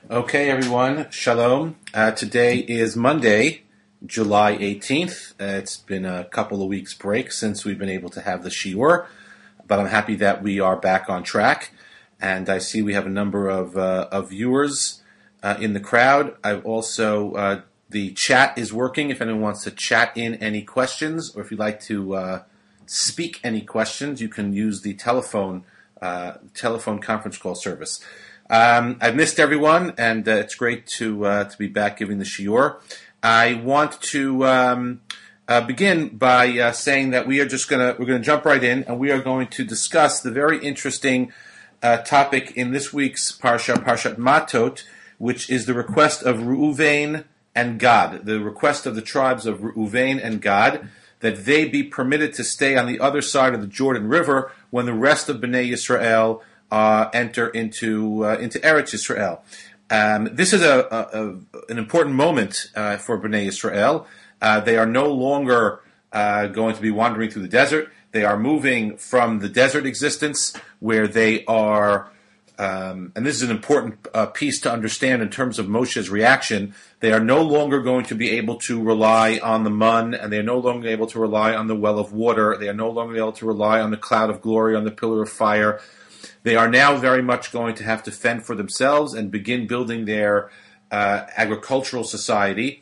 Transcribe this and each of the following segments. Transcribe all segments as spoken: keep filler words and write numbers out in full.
Okay, everyone. Shalom. Uh, today is Monday, July eighteenth. Uh, it's been a couple of weeks break since we've been able to have the shiur, but I'm happy that we are back on track. And I see we have a number of, uh, of viewers uh, in the crowd. I've also, uh, the chat is working. If anyone wants to chat in any questions, or if you'd like to uh, speak any questions, you can use the telephone uh, telephone conference call service. Um, I've missed everyone, and uh, it's great to uh, to be back giving the shiur. I want to um, uh, begin by uh, saying that we are just gonna we're gonna jump right in, and we are going to discuss the very interesting uh, topic in this week's parsha, Parshat Matot, which is the request of Reuven and Gad, the request of the tribes of Reuven and Gad, that they be permitted to stay on the other side of the Jordan River when the rest of Bnei Yisrael Uh, enter into uh, into Eretz Yisrael. Um, this is a, a, a an important moment uh, for Bnei Yisrael. Uh, they are no longer uh, going to be wandering through the desert. They are moving from the desert existence, where they are, um, and this is an important uh, piece to understand in terms of Moshe's reaction. They are no longer going to be able to rely on the mun, and they are no longer able to rely on the well of water. They are no longer able to rely on the cloud of glory, on the pillar of fire. They are now very much going to have to fend for themselves and begin building their uh, agricultural society.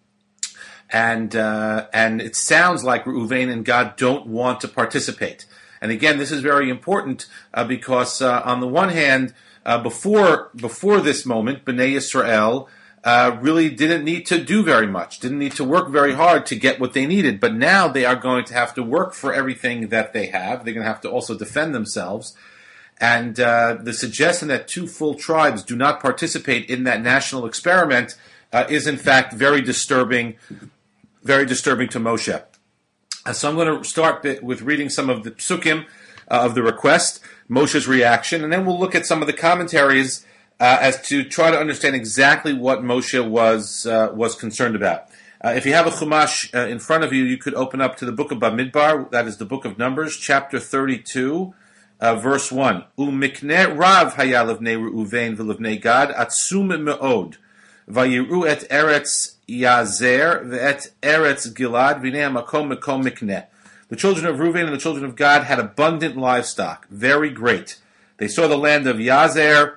And uh, and it sounds like Reuven and Gad don't want to participate. And again, this is very important uh, because uh, on the one hand, uh, before before this moment, Bnei Yisrael uh, really didn't need to do very much, didn't need to work very hard to get what they needed. But now they are going to have to work for everything that they have. They're going to have to also defend themselves. And uh, the suggestion that two full tribes do not participate in that national experiment uh, is, in fact, very disturbing, very disturbing to Moshe. Uh, so I'm going to start with reading some of the psukim uh, of the request, Moshe's reaction, and then we'll look at some of the commentaries uh, as to try to understand exactly what Moshe was uh, was concerned about. Uh, if you have a chumash uh, in front of you, you could open up to the book of Bamidbar, that is the book of Numbers, chapter thirty-two. Uh, verse one, Umikne Rav haya levnei Reuven v'levnei Gad atzum me'od, vayiru et Eretz Yazer ve'et Eretz Gilad v'nei hamakom mekom mikneh. The children of Reuven and the children of Gad had abundant livestock, very great. They saw the land of Yazer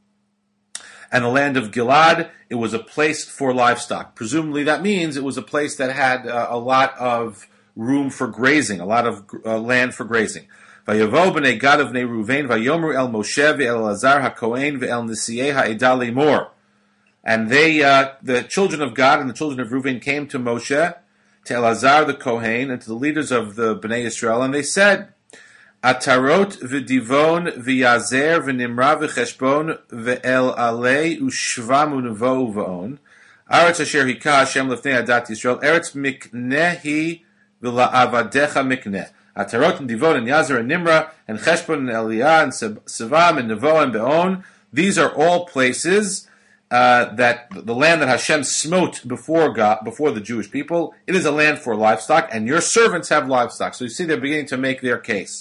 and the land of Gilad. It was a place for livestock. Presumably that means it was a place that had uh, a lot of room for grazing, a lot of uh, land for grazing. Vayavo b'nei Gad of b'nei Reuven vayomer el Moshe ve'el Elazar haKohen ve'el Nisiei ha'edah lemor. And they, uh, the children of Gad and the children of Reuven came to Moshe, to Elazar the Kohen, and to the leaders of the Bnei Yisrael, and they said, Atarot v'divon v'yazer v'nimra v'cheshbon ve'el alei u'shvam u'nevo u'va'on Aretz asher hika Hashem lefnei adat Yisrael Eretz miknehi v'la'avadecha mikneh. Atarot and Divon and Yazer and Nimra and Cheshbon and Eliah and Sevam and Nevo and Be'on. These are all places uh, that the land that Hashem smote before God, before the Jewish people. It is a land for livestock, and your servants have livestock. So you see, they're beginning to make their case.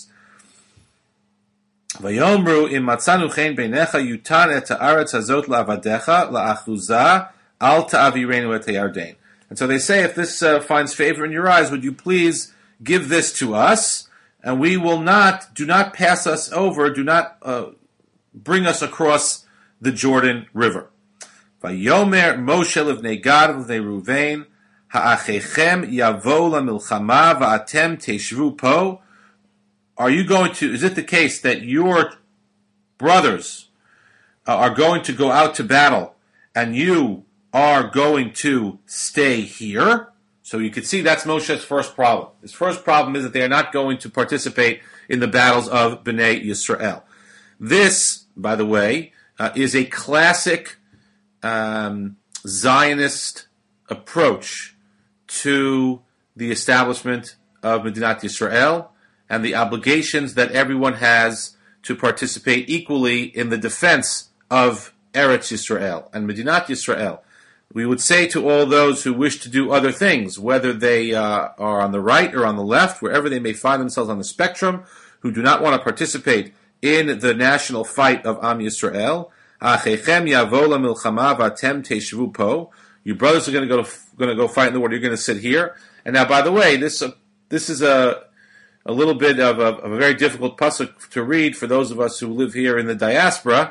Vayomru im matzanu chen beinecha yutan et haaretz hazot la'avadecha la'achuza al ta'avirenu et hayarden. And so they say, if this uh, finds favor in your eyes, would you please give this to us, and we will not, do not pass us over, do not uh, bring us across the Jordan River. Vayomer Moshe levnei Gad levnei Reuven, ha'achechem yavo lamilchama va'atem teshvu po. Are you going to, is it the case that your brothers uh, are going to go out to battle, and you are going to stay here? So you can see that's Moshe's first problem. His first problem is that they are not going to participate in the battles of Bnei Yisrael. This, by the way, uh, is a classic um, Zionist approach to the establishment of Medinat Yisrael and the obligations that everyone has to participate equally in the defense of Eretz Yisrael and Medinat Yisrael. We would say to all those who wish to do other things, whether they uh, are on the right or on the left, wherever they may find themselves on the spectrum, who do not want to participate in the national fight of Am Yisrael, Achechem yavo lamilchama v'atem teshvu po. Your brothers are going to go going to go fight in the war. You're going to sit here. And now, by the way, this uh, this is a a little bit of a, of a very difficult pasuk to read for those of us who live here in the diaspora,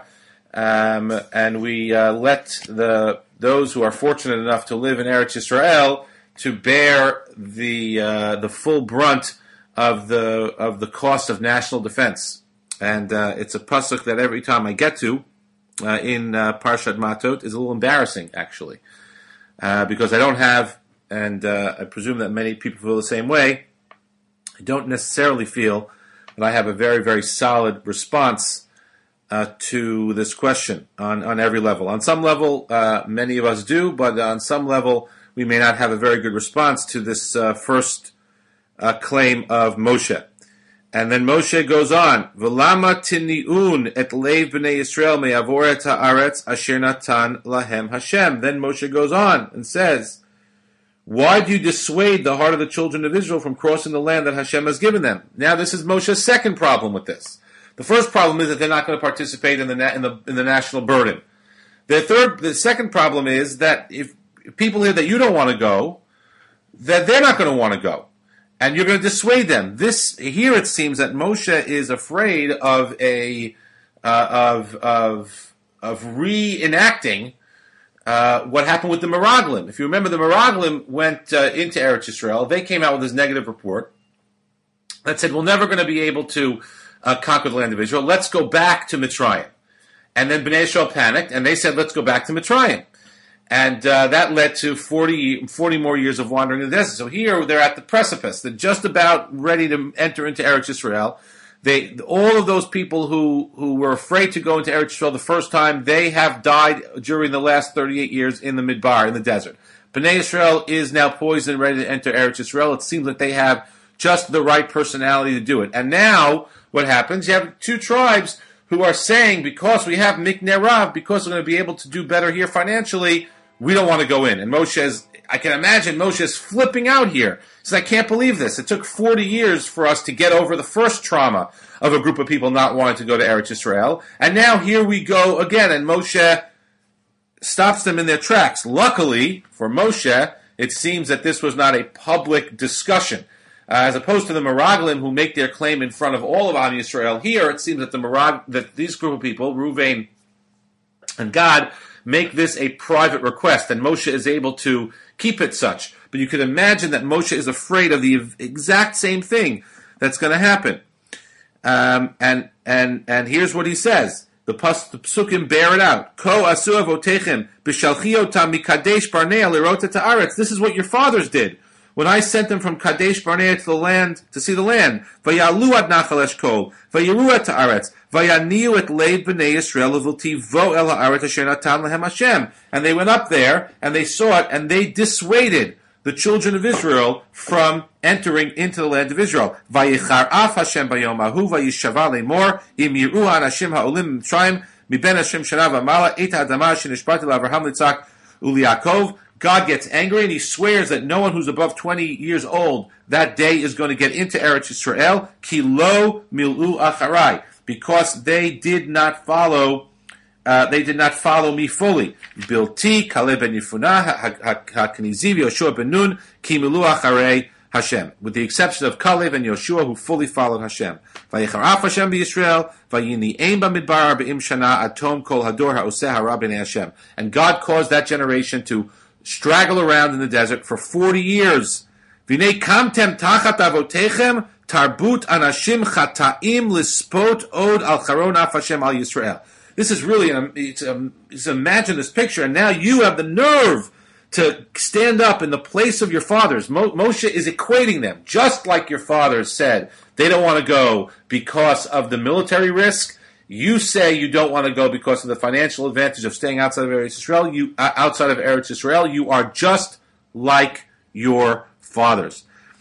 um, and we uh, let the those who are fortunate enough to live in Eretz Yisrael to bear the uh, the full brunt of the of the cost of national defense. And uh, it's a pasuk that every time I get to uh, in uh, Parshat Matot is a little embarrassing, actually, uh, because I don't have, and uh, I presume that many people feel the same way, I don't necessarily feel that I have a very, very solid response uh, to this question on, on every level. On some level, uh, many of us do, but on some level, we may not have a very good response to this uh, first uh, claim of Moshe. And then Moshe goes on, V'lama tini'un et leiv b'nei Yisrael me'avor et ha'aretz asher natan lahem Hashem. Then Moshe goes on and says, why do you dissuade the heart of the children of Israel from crossing the land that Hashem has given them? Now, this is Moshe's second problem with this. The first problem is that they're not going to participate in the na- in the in the national burden. The third, the second problem is that if people here that you don't want to go, that they're not going to want to go, and you're going to dissuade them. This here, it seems that Moshe is afraid of a uh, of of of reenacting Uh, what happened with the Meraglim. If you remember, the Meraglim went uh, into Eretz Yisrael. They came out with this negative report that said, we're never going to be able to uh, conquer the land of Israel. Let's go back to Mitzrayim. And then Bnei Yisrael panicked, and they said, let's go back to Mitzrayim. And uh, that led to forty, forty more years of wandering in the desert. So here, they're at the precipice. They're just about ready to enter into Eretz Yisrael. They, all of those people who, who were afraid to go into Eretz Yisrael the first time, they have died during the last thirty-eight years in the Midbar, in the desert. Bnei Yisrael is now poised and ready to enter Eretz Yisrael. It seems like they have just the right personality to do it. And now, what happens? You have two tribes who are saying, because we have Mikneh Rav, because we're going to be able to do better here financially, we don't want to go in. And Moshe is, I can imagine Moshe is flipping out here. He says, I can't believe this. It took forty years for us to get over the first trauma of a group of people not wanting to go to Eretz Yisrael. And now here we go again. And Moshe stops them in their tracks. Luckily for Moshe, it seems that this was not a public discussion. Uh, as opposed to the Meraglim, who make their claim in front of all of Am Yisrael, here it seems that the Merag, that these group of people, Ruvain and Gad, make this a private request, and Moshe is able to keep it such. But you can imagine that Moshe is afraid of the exact same thing that's going to happen. Um, and and and here's what he says. The, pas, the psukim bear it out. Ko asu avotechem b'shalchi otam mikadesh barnea lirota ta'aretz. This is what your fathers did when I sent them from Kadesh Barnea to the land, to see the land. Vayalu ad nachal eshkol, vayiru et haaretz, vayaniu et leid b'nei Yisrael v'tivo el haaretz asher natan lehem Hashem. And they went up there, and they saw it, and they dissuaded the children of Israel from entering into the land of Israel. Vayichar af Hashem bayom ahu, vayishava lemor, im yiru anashim ha'olim mitzrayim, miben Hashem shana v'mala, et ha'adama shenishbati l'Avraham litzak u'liakov. God gets angry and he swears that no one who's above twenty years old that day is going to get into Eretz Yisrael, ki lo milu acharai, because they did not follow, uh, they did not follow me fully. Bilti, Kaleb ben Yefunah, HaKenizi, Yoshua ben Nun, ki milu acharei Hashem, with the exception of Kaleb and Yoshua, who fully followed Hashem. Vayichar af Hashem b'Yisrael, vayini ein b'midbar b'im shana atom kol hador ha'oseh hara b'nei Hashem. And God caused that generation to straggle around in the desert for forty years. V'nei kamtem tachat avotechem tarbut anashim chataim lispot od al charon af Hashem al Yisrael. This is really, an, it's, um, it's imagine this picture, and now you have the nerve to stand up in the place of your fathers. Mo- Moshe is equating them, just like your fathers said. They don't want to go because of the military risk. You say you don't want to go because of the financial advantage of staying outside of Eretz Yisrael. You uh, outside of Eretz Yisrael, you are just like your fathers.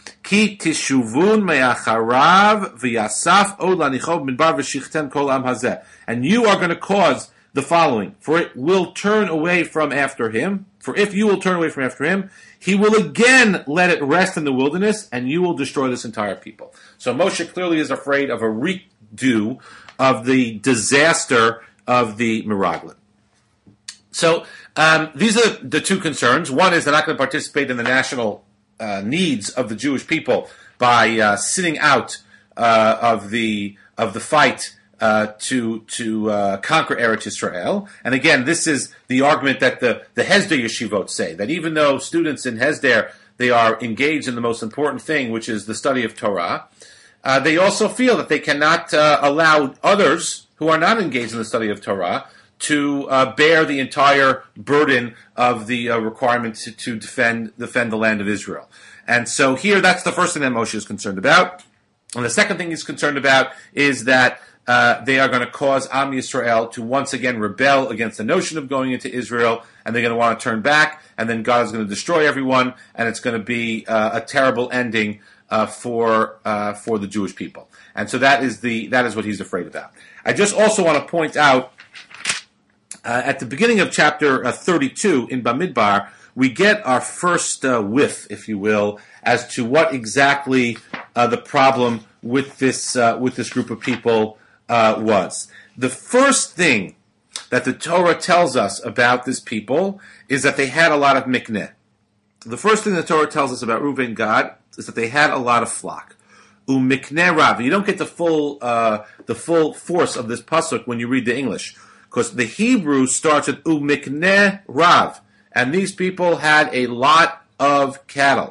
Ki tishuvun me'acharav v'yasaf od lanichov midbar v'shichtem kol am hazeh. And you are going to cause the following: for it will turn away from after him. For if you will turn away from after him, he will again let it rest in the wilderness, and you will destroy this entire people. So Moshe clearly is afraid of a redo of the disaster of the Meraglim. So um, these are the two concerns. One is they're not going to participate in the national uh, needs of the Jewish people by uh, sitting out uh, of the of the fight uh, to to uh, conquer Eretz Yisrael. And again, this is the argument that the the Hesder yeshivot say, that even though students in Hesder, they are engaged in the most important thing, which is the study of Torah, uh, they also feel that they cannot uh, allow others who are not engaged in the study of Torah to uh, bear the entire burden of the uh, requirement to, to defend defend the land of Israel. And so here, that's the first thing that Moshe is concerned about. And the second thing he's concerned about is that uh, they are going to cause Am Yisrael to once again rebel against the notion of going into Israel, and they're going to want to turn back, and then God is going to destroy everyone, and it's going to be uh, a terrible ending uh, for uh, for the Jewish people. And so that is the that is what he's afraid about. I just also want to point out, Uh, at the beginning of chapter uh, thirty-two in Bamidbar, we get our first uh, whiff, if you will, as to what exactly uh, the problem with this uh, with this group of people uh, was. The first thing that the Torah tells us about this people is that they had a lot of mikneh. The first thing the Torah tells us about Reuven and Gad is that they had a lot of flock. Umikneh rav. You don't get the full uh, the full force of this pasuk when you read the English, because the Hebrew starts with umikneh rav, and these people had a lot of cattle.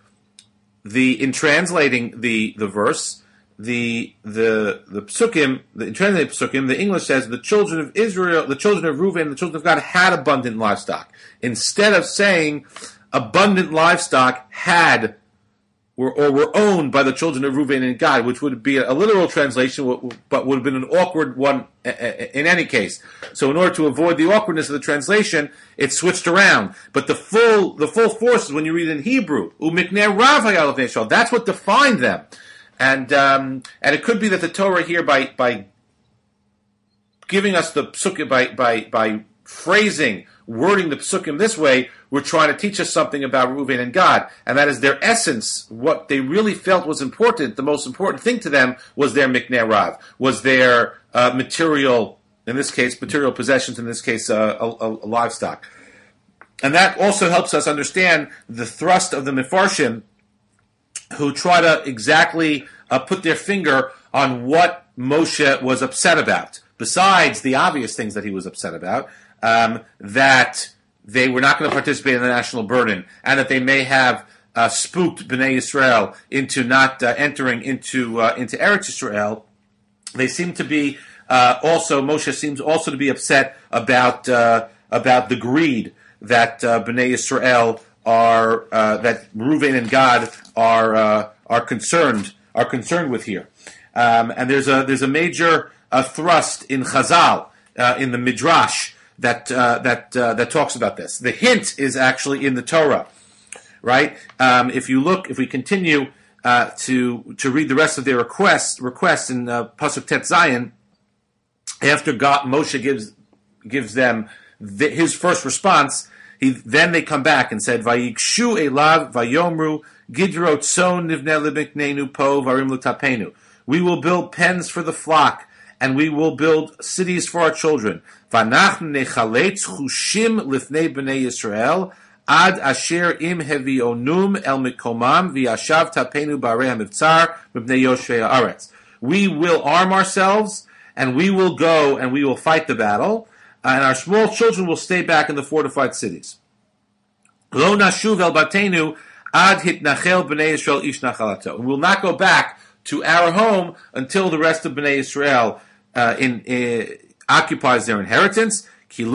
The in translating the the verse, the the the psukim, the, in translating psukim, the English says the children of Israel, the children of Reuven, the children of God had abundant livestock. Instead of saying abundant livestock had were or were owned by the children of Reuven and Gad, which would be a literal translation, but would have been an awkward one in any case. So, in order to avoid the awkwardness of the translation, it switched around. But the full the full force is when you read it in Hebrew, umikneh rav hayal of Israel. That's what defined them, and um, and it could be that the Torah here, by by giving us the psukim, by by by phrasing, wording the psukim this way, we're trying to teach us something about Reuven and Gad, and that is their essence. What they really felt was important, the most important thing to them, was their mikneh rav, was their uh, material, in this case, material possessions, in this case, uh, a, a, a livestock. And that also helps us understand the thrust of the Mefarshim, who try to exactly uh, put their finger on what Moshe was upset about, besides the obvious things that he was upset about. Um, that they were not going to participate in the national burden, and that they may have uh, spooked Bnei Yisrael into not uh, entering into uh, into Eretz Yisrael. They seem to be uh, also Moshe seems also to be upset about uh, about the greed that uh, Bnei Yisrael are uh, that Reuven and Gad are uh, are concerned are concerned with here. Um, and there's a there's a major uh, thrust in Chazal uh, in the Midrash that uh, that uh, that talks about this. The hint is actually in the Torah, right? Um, if you look, if we continue uh, to to read the rest of their requests requests in uh, Pasuk Tet Zayin, after God, Moshe gives gives them the, his first response, he then they come back and said, "Vayikshu elav vayomru gidrot tzon nivneh libiknenu po varim l'tapenu." We will build pens for the flock, and we will build cities for our children. V'anachnu nechaletz chushim lifnei bnei Yisrael ad asher im hevionum el mikomam v'yashav tapenu b'arei hamivtzar mibnei yoshvei haaretz. We will arm ourselves, and we will go, and we will fight the battle, and our small children will stay back in the fortified cities. Lo nashuv el batenu ad hitnachel bnei Yisrael ish nachalato. We will not go back to our home until the rest of Bnei Yisrael uh, in, uh, occupies their inheritance. For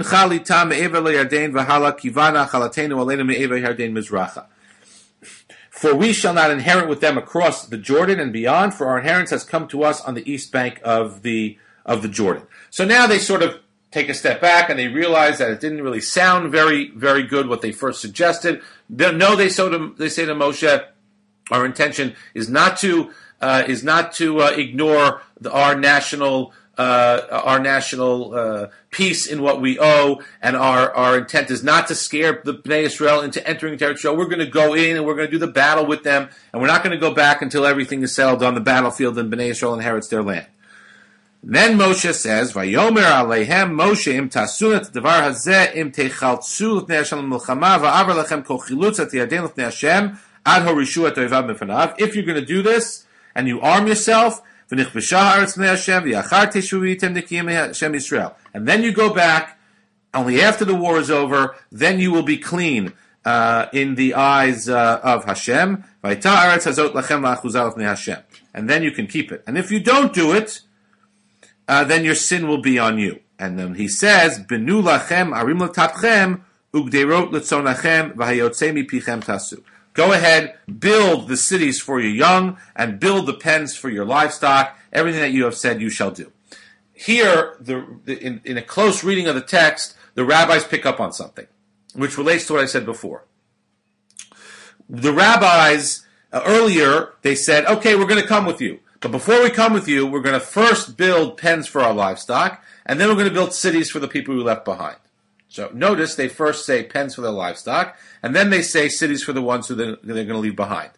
we shall not inherit with them across the Jordan and beyond, for our inheritance has come to us on the east bank of the of the Jordan. So now they sort of take a step back and they realize that it didn't really sound very, very good what they first suggested. No, they, so to, they say to Moshe, our intention is not to Uh, is not to uh, ignore the, our national uh, our national uh, peace in what we owe, and our, our intent is not to scare the Bnei Israel into entering territory. We're going to go in and we're going to do the battle with them, and we're not going to go back until everything is settled on the battlefield and Bnei Israel inherits their land. Then Moshe says, "Vayomer aleihem Moshe im tasunat devar hazeh im techaltzu l'fnei Hashem l'milchama va'avar lechem kol chilutz et yadein l'fnei Hashem ad horishu et oivav mifanav." If you're going to do this and you arm yourself, v'nich v'shah haaretz l'fnei Hashem v'yachar teshu v'yitem nikiyim Hashem Yisrael, and then you go back only after the war is over, then you will be clean uh, in the eyes uh, of Hashem. V'yita haaretz hazot lachem la'achuzah l'fnei Hashem, and then you can keep it. And if you don't do it, Uh, then your sin will be on you. And then he says, "Benu lachem arim l'tapchem ugderot l'tzonachem v'hayotzei mipichem tasu." Go ahead, build the cities for your young, and build the pens for your livestock. Everything that you have said, you shall do. Here, the, the, in, in a close reading of the text, the rabbis pick up on something, which relates to what I said before. The rabbis uh, earlier they said, "Okay, we're going to come with you. But before we come with you, we're going to first build pens for our livestock, and then we're going to build cities for the people we left behind." So notice they first say pens for their livestock, and then they say cities for the ones who they're, they're going to leave behind.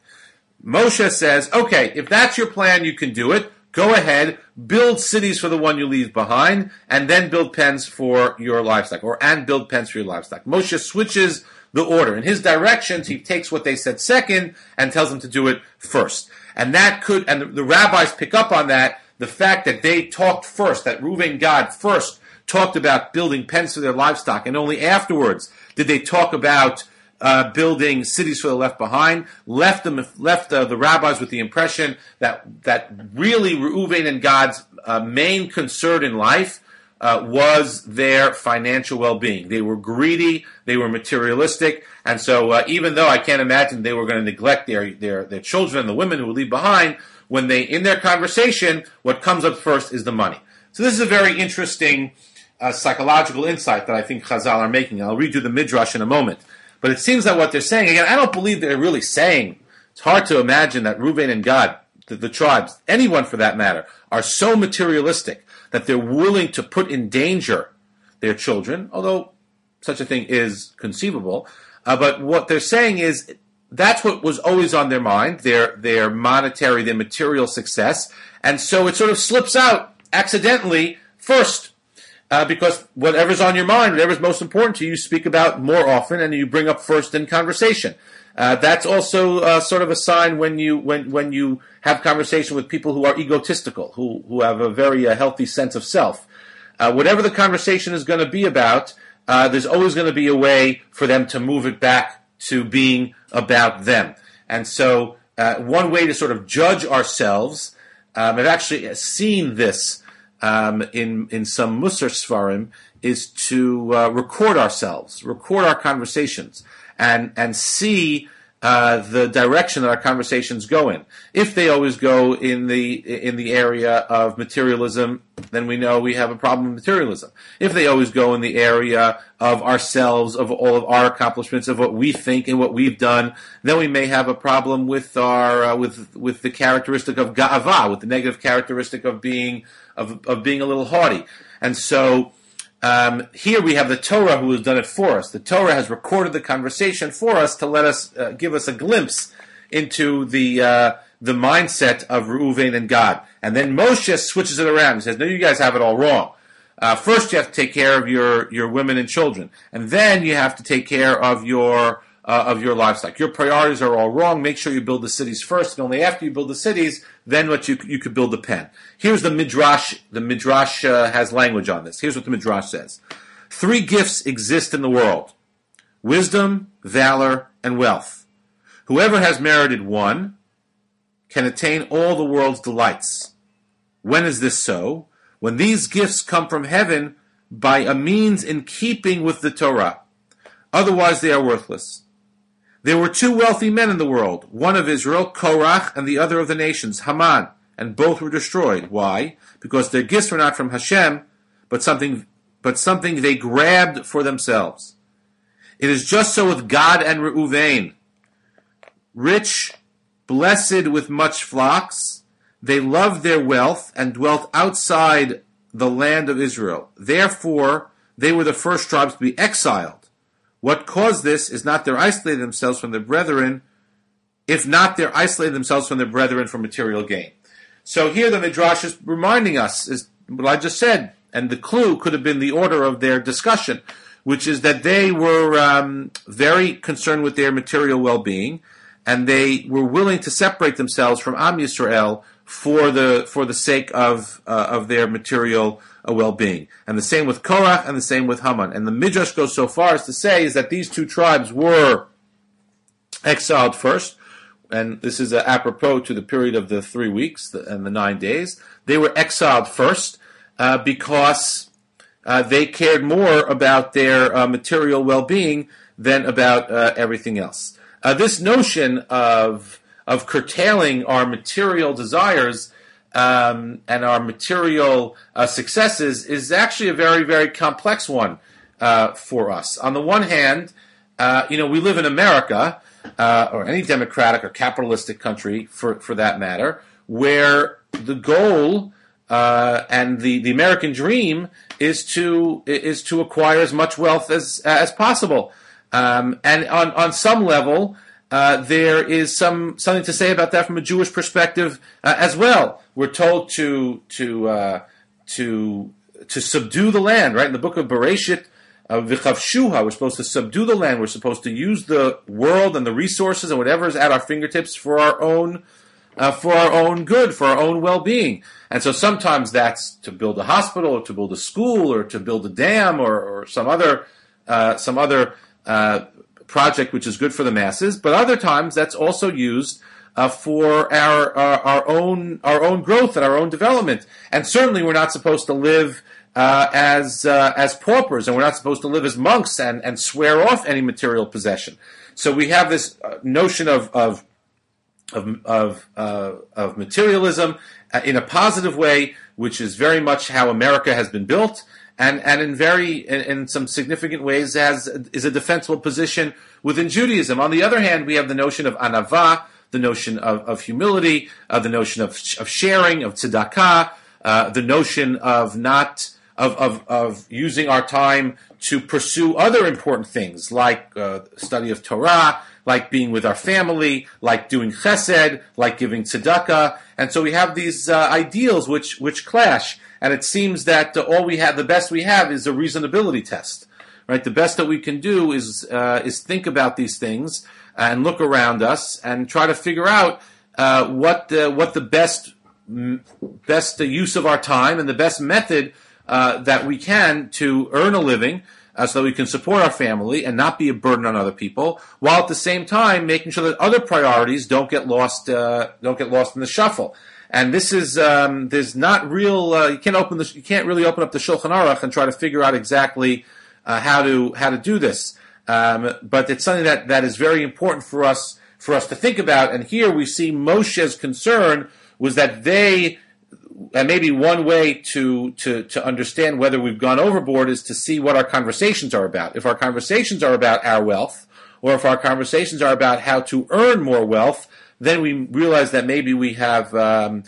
Moshe says, okay, if that's your plan, you can do it. Go ahead, build cities for the one you leave behind, and then build pens for your livestock, or and build pens for your livestock. Moshe switches the order. In his directions, he takes what they said second and tells them to do it first. And that could, and the, the rabbis pick up on that, the fact that they talked first, that Reuven Gad first talked about building pens for their livestock, and only afterwards did they talk about uh, building cities for the left behind, left them, left uh, the rabbis with the impression that that really Reuven and Gad's uh, main concern in life uh, was their financial well-being. They were greedy, they were materialistic, and so uh, even though I can't imagine they were going to neglect their, their their children and the women who would leave behind, when they, in their conversation, what comes up first is the money. So this is a very interesting uh, psychological insight that I think Chazal are making. I'll read you the Midrash in a moment. But it seems that what they're saying, again, I don't believe they're really saying, it's hard to imagine that Reuven and Gad, the, the tribes, anyone for that matter, are so materialistic that they're willing to put in danger their children, although such a thing is conceivable. Uh, but what they're saying is that's what was always on their mind, their their monetary, their material success, and so it sort of slips out accidentally first, uh, because whatever's on your mind, whatever's most important to you, you speak about more often, and you bring up first in conversation. Uh, that's also uh, sort of a sign when you when when you have conversation with people who are egotistical, who who have a very uh, healthy sense of self. Uh, whatever the conversation is going to be about, uh, there's always going to be a way for them to move it back to being about them. And so uh, one way to sort of judge ourselves, um, I've actually seen this um, in in some Musar Sfarim, is to uh, record ourselves, record our conversations, and and see uh, the direction that our conversations go in. If they always go in the in the area of materialism, then we know we have a problem with materialism. If they always go in the area of ourselves, of all of our accomplishments, of what we think and what we've done, then we may have a problem with our uh, with with the characteristic of ga'ava, with the negative characteristic of being of of being a little haughty. And so Um, here we have the Torah who has done it for us. The Torah has recorded the conversation for us to let us uh, give us a glimpse into the uh, the mindset of Reuven and Gad. And then Moshe switches it around and says, "No, you guys have it all wrong. Uh, first, you have to take care of your, your women and children, and then you have to take care of your uh, of your livestock. Your priorities are all wrong. Make sure you build the cities first, and only after you build the cities, then what you you could build the pen." Here's the Midrash. The Midrash uh, has language on this. Here's what the Midrash says. Three gifts exist in the world: wisdom, valor, and wealth. Whoever has merited one can attain all the world's delights. When is this so? When these gifts come from heaven by a means in keeping with the Torah. Otherwise they are worthless. There were two wealthy men in the world, one of Israel, Korach, and the other of the nations, Haman, and both were destroyed. Why? Because their gifts were not from Hashem, but something, but something they grabbed for themselves. It is just so with Gad and Reuven. Rich, blessed with much flocks, they loved their wealth and dwelt outside the land of Israel. Therefore, they were the first tribes to be exiled. What caused this is not their isolating themselves from their brethren, if not their isolating themselves from their brethren for material gain. So here the Midrash is reminding us, is what I just said, and the clue could have been the order of their discussion, which is that they were um, very concerned with their material well-being, and they were willing to separate themselves from Am Yisrael for the for the sake of uh, of their material uh, well-being. And the same with Korach, and the same with Haman. And the Midrash goes so far as to say is that these two tribes were exiled first, and this is uh, apropos to the period of the three weeks and the nine days. They were exiled first uh, because uh, they cared more about their uh, material well-being than about uh, everything else. Uh, this notion of of curtailing our material desires um, and our material uh, successes is actually a very, very complex one uh, for us. On the one hand, uh, you know, we live in America, uh, or any democratic or capitalistic country, for for that matter, where the goal uh, and the, the American dream is to is to acquire as much wealth as as possible. Um, and on, on some level, uh, there is some something to say about that from a Jewish perspective uh, as well. We're told to to uh, to to subdue the land, right? In the book of Bereshit, uh, V'chavshuha, we're supposed to subdue the land. We're supposed to use the world and the resources and whatever is at our fingertips for our own uh, for our own good, for our own well-being. And so sometimes that's to build a hospital, or to build a school, or to build a dam, or, or some other uh, some other Uh, project which is good for the masses, but other times that's also used uh, for our, our our own our own growth and our own development. And certainly, we're not supposed to live uh, as uh, as paupers, and we're not supposed to live as monks and, and swear off any material possession. So we have this uh, notion of of of of, uh, of materialism uh, in a positive way, which is very much how America has been built. And and in very in, in some significant ways has is a defensible position within Judaism. On the other hand, we have the notion of anava, the notion of, of humility, uh, the notion of of sharing, of tzedakah, uh, the notion of not of, of of using our time to pursue other important things like uh, study of Torah, like being with our family, like doing chesed, like giving tzedakah. And so we have these uh, ideals which which clash. And it seems that uh, all we have, the best we have, is a reasonability test, right? The best that we can do is uh, is think about these things and look around us and try to figure out uh, what uh, what the best best use of our time and the best method uh, that we can to earn a living, uh, so that we can support our family and not be a burden on other people, while at the same time making sure that other priorities don't get lost uh, don't get lost in the shuffle. And this is um, there's not real. Uh, you can't open the. You can't really open up the Shulchan Aruch and try to figure out exactly uh, how to how to do this. Um, but it's something that, that is very important for us for us to think about. And here we see Moshe's concern was that they, and maybe one way to to to understand whether we've gone overboard is to see what our conversations are about. If our conversations are about our wealth, or if our conversations are about how to earn more wealth, then we realize that maybe we have um,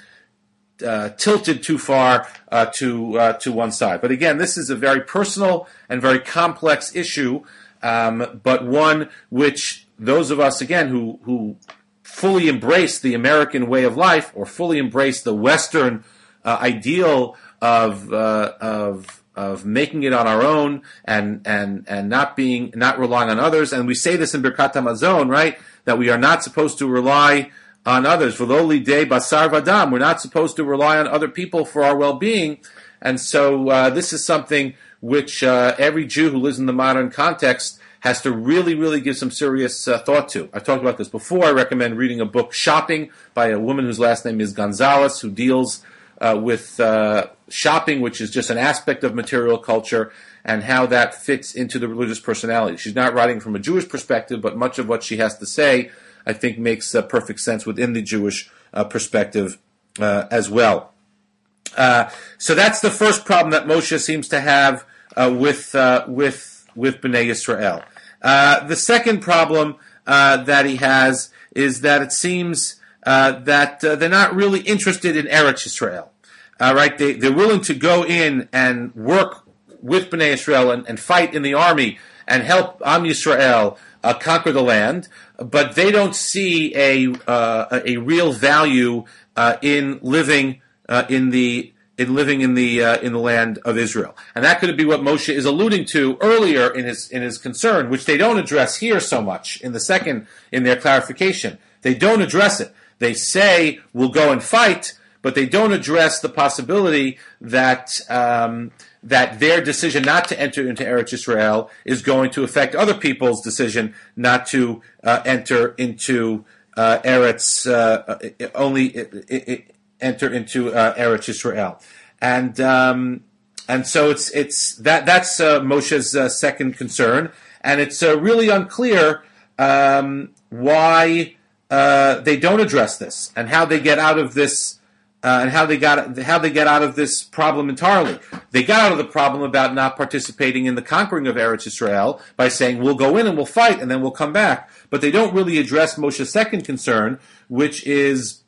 uh, tilted too far uh, to uh, to one side. But again, this is a very personal and very complex issue, um, but one which those of us, again, who who fully embrace the American way of life, or fully embrace the Western uh, ideal of uh, of of making it on our own and and and not being not relying on others. And we say this in Birkat Hamazon, right? That we are not supposed to rely on others. V'lo lidei basar v'dam. We're not supposed to rely on other people for our well-being. And so uh, this is something which uh, every Jew who lives in the modern context has to really, really give some serious uh, thought to. I've talked about this before. I recommend reading a book, Shopping, by a woman whose last name is Gonzalez, who deals uh, with uh, shopping, which is just an aspect of material culture, and how that fits into the religious personality. She's not writing from a Jewish perspective, but much of what she has to say, I think, makes uh, perfect sense within the Jewish uh, perspective uh, as well. Uh, so that's the first problem that Moshe seems to have uh, with uh, with with Bnei Yisrael. Uh, the second problem uh, that he has is that it seems uh, that uh, they're not really interested in Eretz Yisrael. Uh, right? They, they're willing to go in and work with Bnei Yisrael and, and fight in the army and help Am Yisrael uh, conquer the land, but they don't see a uh, a real value uh, in living uh, in the in living in the uh, in the land of Israel. And that could be what Moshe is alluding to earlier in his in his concern, which they don't address here so much in the second, in their clarification. They don't address it. They say, we'll go and fight, but they don't address the possibility that um, that their decision not to enter into Eretz Yisrael is going to affect other people's decision not to uh, enter into uh, Eretz, uh, only it, it, it, enter into uh, Eretz Yisrael, and um, and so it's it's that that's uh, Moshe's uh, second concern, and it's uh, really unclear um, why uh, they don't address this and how they get out of this. Uh, and how they got how they get out of this problem entirely. They got out of the problem about not participating in the conquering of Eretz Yisrael by saying we'll go in and we'll fight and then we'll come back. But they don't really address Moshe's second concern, which is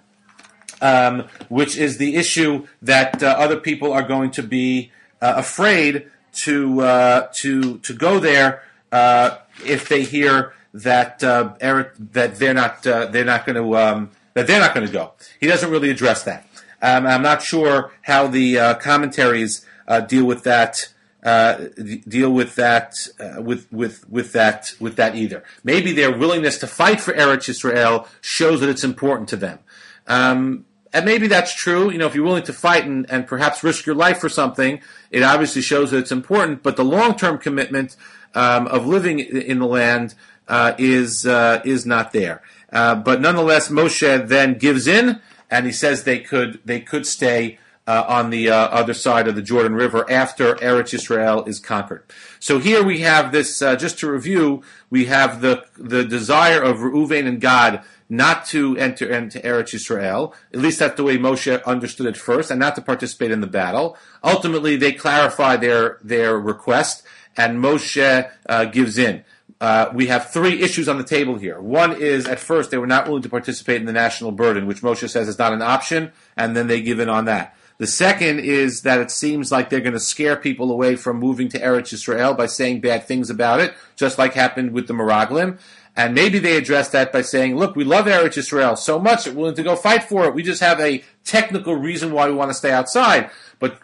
um, which is the issue that uh, other people are going to be uh, afraid to uh, to to go there uh, if they hear that uh, Eretz, that they're not uh, they're not going to. Um, that they're not going to go. He doesn't really address that. Um, I'm not sure how the uh, commentaries uh, deal with that. Uh, deal with that. Uh, with with with that. With that either. Maybe their willingness to fight for Eretz Yisrael shows that it's important to them. Um, and maybe that's true. You know, if you're willing to fight and, and perhaps risk your life for something, it obviously shows that it's important. But the long-term commitment um, of living in the land uh, is uh, is not there. Uh, but nonetheless, Moshe then gives in, and he says they could they could stay uh, on the uh, other side of the Jordan River after Eretz Yisrael is conquered. So here we have this. Uh, just to review, we have the the desire of Reuven and Gad not to enter into Eretz Yisrael. At least that's the way Moshe understood it first, and not to participate in the battle. Ultimately, they clarify their their request, and Moshe uh, gives in. Uh, we have three issues on the table here. One is, at first, they were not willing to participate in the national burden, which Moshe says is not an option, and then they give in on that. The second is that it seems like they're going to scare people away from moving to Eretz Yisrael by saying bad things about it, just like happened with the Meraglim. And maybe they address that by saying, look, we love Eretz Yisrael so much that we're willing to go fight for it. We just have a technical reason why we want to stay outside. But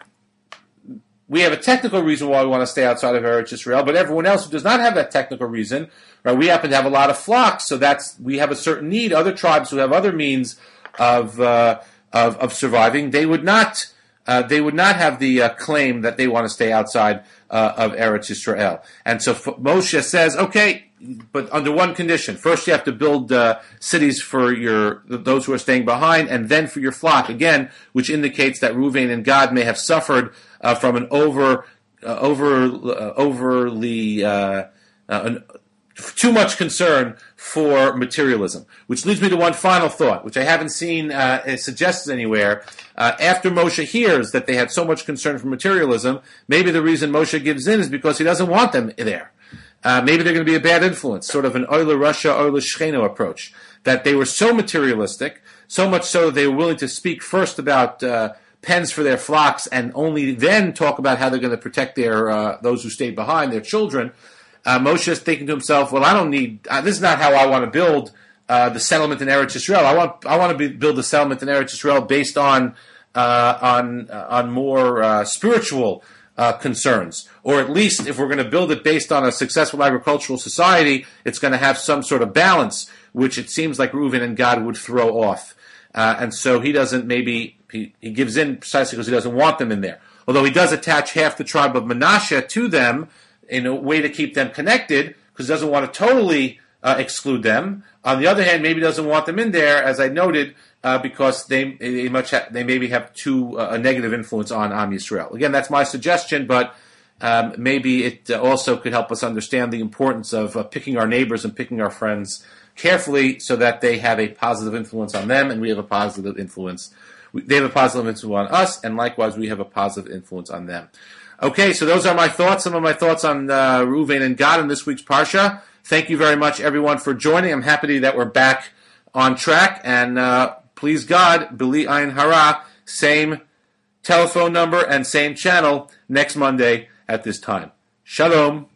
we have a technical reason why we want to stay outside of Eretz Yisrael, but everyone else who does not have that technical reason, right? We happen to have a lot of flocks, so that's we have a certain need. Other tribes who have other means of uh, of, of surviving, they would not uh, they would not have the uh, claim that they want to stay outside uh, of Eretz Yisrael. And so Moshe says, okay, but under one condition: first, you have to build uh, cities for your those who are staying behind, and then for your flock. Again, which indicates that Reuven and Gad may have suffered Uh, from an over, uh, over, uh, overly, uh, uh, an, too much concern for materialism. Which leads me to one final thought, which I haven't seen uh, suggested anywhere. Uh, after Moshe hears that they had so much concern for materialism, maybe the reason Moshe gives in is because he doesn't want them there. Uh, maybe they're going to be a bad influence, sort of an Oila Russia, Oila Shcheno approach. That they were so materialistic, so much so that they were willing to speak first about Uh, pens for their flocks, and only then talk about how they're going to protect their uh, those who stayed behind, their children. Uh, Moshe is thinking to himself, "Well, I don't need. Uh, this is not how I want to build uh, the settlement in Eretz Yisrael. I want. I want to be, build the settlement in Eretz Yisrael based on uh, on uh, on more uh, spiritual uh, concerns, or at least if we're going to build it based on a successful agricultural society, it's going to have some sort of balance, which it seems like Reuven and Gad would throw off." Uh, and so he doesn't maybe, he, he gives in precisely because he doesn't want them in there. Although he does attach half the tribe of Manasseh to them in a way to keep them connected, because he doesn't want to totally uh, exclude them. On the other hand, maybe he doesn't want them in there, as I noted, uh, because they they, much ha- they maybe have too uh, a negative influence on Am Yisrael. Again, that's my suggestion, but um, maybe it uh, also could help us understand the importance of uh, picking our neighbors and picking our friends carefully, so that they have a positive influence on them, and we have a positive influence. They have a positive influence on us, and likewise we have a positive influence on them. Okay, so those are my thoughts, some of my thoughts on uh, Reuven and Gad in this week's Parsha. Thank you very much, everyone, for joining. I'm happy that we're back on track, and uh, please God, B'li Ayin Hara, same telephone number and same channel next Monday at this time. Shalom.